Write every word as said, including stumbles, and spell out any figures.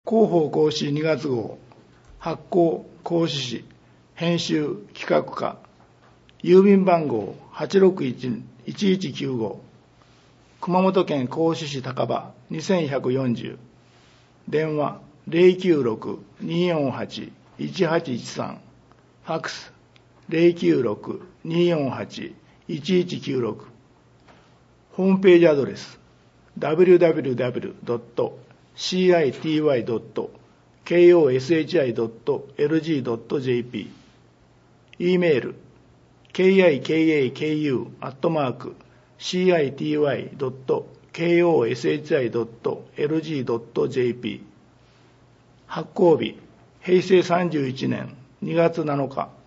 広報講師にがつ号、発行講師誌、編集企画課、郵便番号 はちろくいちいちいちきゅうご、熊本県講師市高場にせんひゃくよんじゅう、電話 ゼロきゅうろく にーよんはち いちはちいちさん、ファックス ゼロきゅうろく にーよんはち いちいちきゅうろく、ホームページアドレス ダブリューダブリューダブリュードットシーアイティーワイドットケーオーエスエイチアイドットエルジードットジェーピー、 E メール ケーアイケーエーケーユー アットマーク シーアイティーワイドットケーオーエスエイチアイドットエルジードットジェーピー、 発行日平成さんじゅういちねんにがつなのか